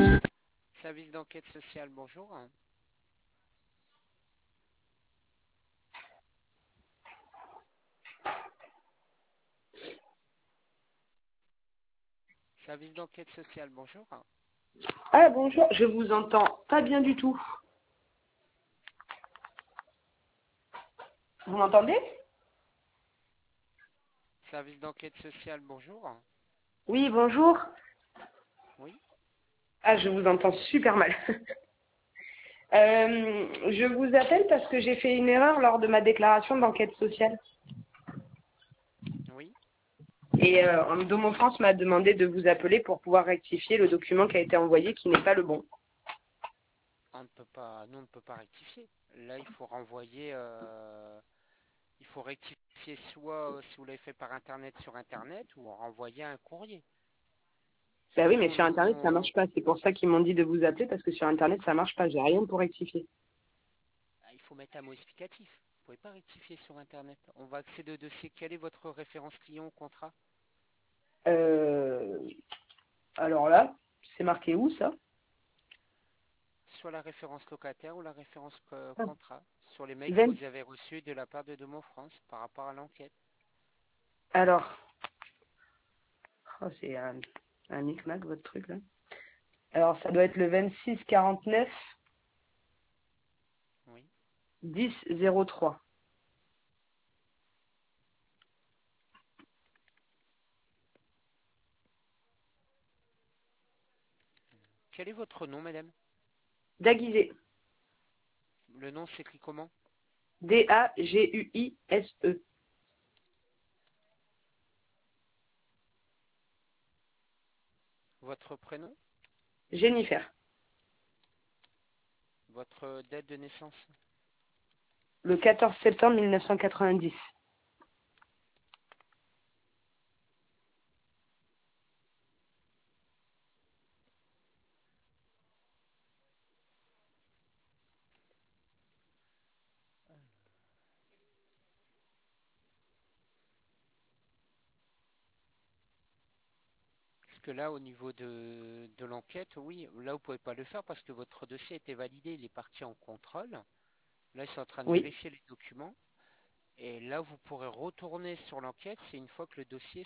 Service d'enquête sociale, bonjour. Service d'enquête sociale, bonjour. Ah bonjour, je vous entends pas bien du tout. Vous m'entendez? Service d'enquête sociale, bonjour. Oui, bonjour. Oui, Ah, je vous entends super mal. Je vous appelle parce que j'ai fait une erreur lors de ma déclaration d'enquête sociale. oui. Et Domo France m'a demandé de vous appeler pour pouvoir rectifier le document qui a été envoyé qui n'est pas le bon. On ne peut pas, nous on ne peut pas rectifier. Là, il faut renvoyer, il faut rectifier soit si vous l'avez fait par internet sur internet ou renvoyer un courrier. Parce Ben que oui, mais sur Internet, ça nous, marche pas. C'est pour ça qu'ils m'ont dit de vous appeler parce que sur Internet, ça marche pas. J'ai rien pour rectifier. il faut mettre un mot explicatif. Vous ne pouvez pas rectifier sur internet. On va accéder au dossier. Quelle est votre référence client au contrat? Euh, alors là, c'est marqué où ça? Soit la référence locataire ou la référence Ah, contrat sur les mails que 20. vous avez reçus de la part de Domo France par rapport à l'enquête. Alors, oh, c'est un micmac votre truc là. Alors, ça doit être le 26 49 Oui. 10 03. Quel est votre nom, madame? Daguisé. Le nom s'écrit comment? Daguise. Votre prénom? Jennifer. Votre date de naissance? Le 14 septembre 1990. Parce que là, au niveau de l'enquête, oui, là, vous pouvez pas le faire parce que votre dossier a été validé. Il est parti en contrôle. Là, ils sont en train de Oui, vérifier les documents. Et là, vous pourrez retourner sur l'enquête. C'est une fois que le dossier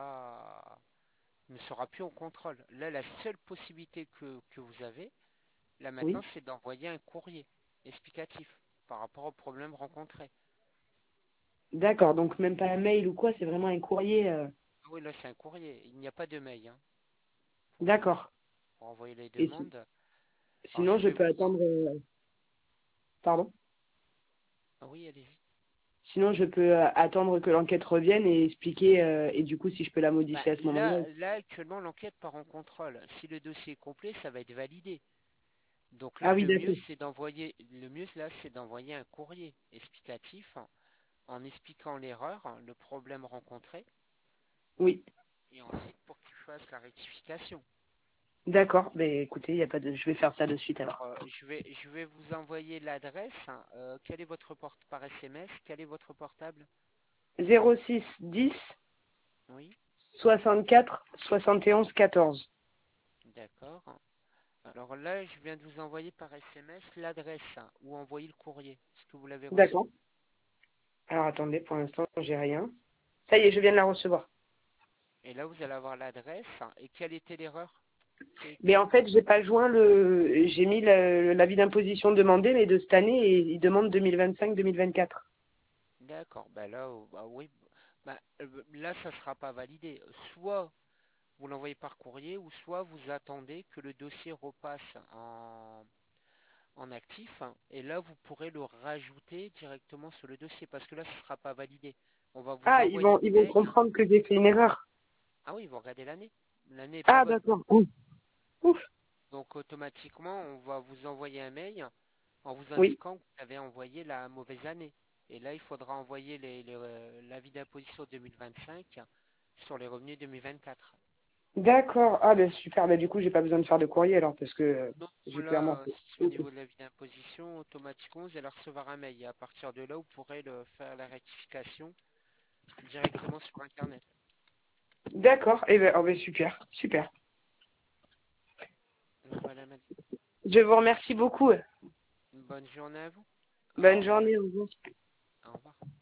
ne sera plus en contrôle. Là, la seule possibilité que vous avez, là maintenant, oui. c'est d'envoyer un courrier explicatif par rapport au problème rencontré. D'accord, donc même pas un mail ou quoi, c'est vraiment un courrier. Ah oui, là, c'est un courrier. Il n'y a pas de mail hein, D'accord. pour envoyer les Et demandes. Alors, sinon, je je vais peux vous attendre. Pardon. Ah oui, allez-y. Sinon, je peux attendre que l'enquête revienne et expliquer. Et du coup, si je peux la Bah, modifier à ce moment-là. là, actuellement, l'enquête part en contrôle. Si le dossier est complet, ça va être validé. Donc Ah là, oui, d'accord. le mieux là, c'est d'envoyer un courrier explicatif en expliquant l'erreur, le problème rencontré, Oui. et ensuite pour qu'il fasse la rectification. D'accord. Ben écoutez, y a pas de. Je vais faire ça de suite Alors, alors. je vais vous envoyer l'adresse. Quel est votre porte par SMS? Quel est votre portable? 06 10 Oui, 64 71 14. d'accord. Alors là, je viens de vous envoyer par SMS l'adresse où envoyer le courrier. Est-ce que vous l'avez reçu? D'accord. Alors attendez, pour l'instant, j'ai rien. Ça y est, je viens de la recevoir. Et là, vous allez avoir l'adresse. Et quelle était l'erreur qui a Mais été... en fait, j'ai pas joint le. J'ai mis l'avis d'imposition demandé, mais de cette année, et il demande 2025-2024. D'accord, bah là, bah oui, là, ça ne sera pas validé. Soit vous l'envoyez par courrier, ou soit vous attendez que le dossier repasse en actif, hein, et là, vous pourrez le rajouter directement sur le dossier, parce que là, ce ne sera pas validé. On va vous Ah, envoyer ils vont l'email. comprendre que j'ai fait une erreur. Ah oui, ils vont regarder l'année. L'année n'est pas Ah, bonne. d'accord. Ouf. Ouf. Donc, automatiquement, on va vous envoyer un mail en vous Oui. indiquant que vous avez envoyé la mauvaise année. Et là, il faudra envoyer l'avis d'imposition 2025 sur les revenus 2024. D'accord. Ah, ben super. Ben, du coup, j'ai pas besoin de faire de courrier alors, parce que Donc j'ai clairement là, fait. au Ok. niveau de l'avis d'imposition, automatiquement, vous allez recevoir un mail. Et à partir de là, vous pourrez faire la rectification directement sur Internet. D'accord. Eh ben, oh, ben, super. Super. Voilà, madame. Je vous remercie beaucoup. Une bonne journée à vous. Au Bonne revoir. journée. Au revoir. Au revoir.